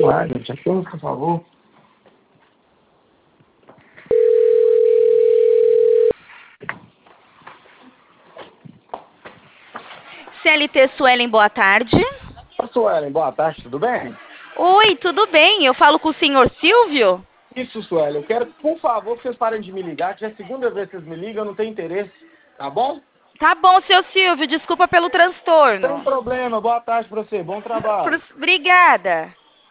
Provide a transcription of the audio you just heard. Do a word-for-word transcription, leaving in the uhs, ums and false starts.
lá, gente. Atende, por favor. C L T Suelen, boa tarde. Suelen, boa tarde, tudo bem? Oi, tudo bem? Eu falo com o senhor Silvio? Isso, Suelen. Eu quero, por favor, que vocês parem de me ligar, que já é a segunda vez que vocês me ligam, eu não tenho interesse. Tá bom? Tá bom, seu Silvio, desculpa pelo Sem transtorno. problema. Boa tarde pra você. Bom trabalho. Obrigada.